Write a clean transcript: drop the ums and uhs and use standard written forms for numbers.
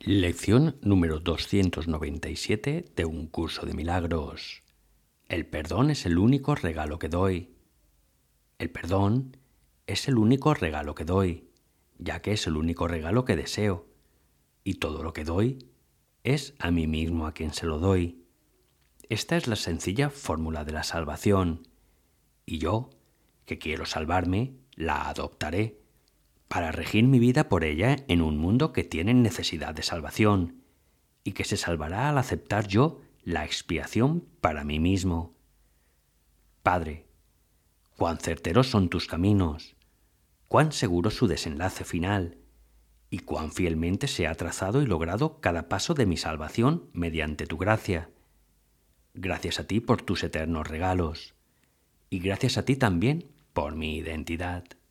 Lección número 297 de un curso de milagros. El perdón es el único regalo que doy. El perdón es el único regalo que doy, ya que es el único regalo que deseo. Y todo lo que doy es a mí mismo a quien se lo doy. Esta es la sencilla fórmula de la salvación. Y yo, que quiero salvarme, la adoptaré, para regir mi vida por ella en un mundo que tiene necesidad de salvación, y que se salvará al aceptar yo la expiación para mí mismo. Padre, cuán certeros son tus caminos, cuán seguro su desenlace final, y cuán fielmente se ha trazado y logrado cada paso de mi salvación mediante tu gracia. Gracias a ti por tus eternos regalos, y gracias a ti también por mi identidad.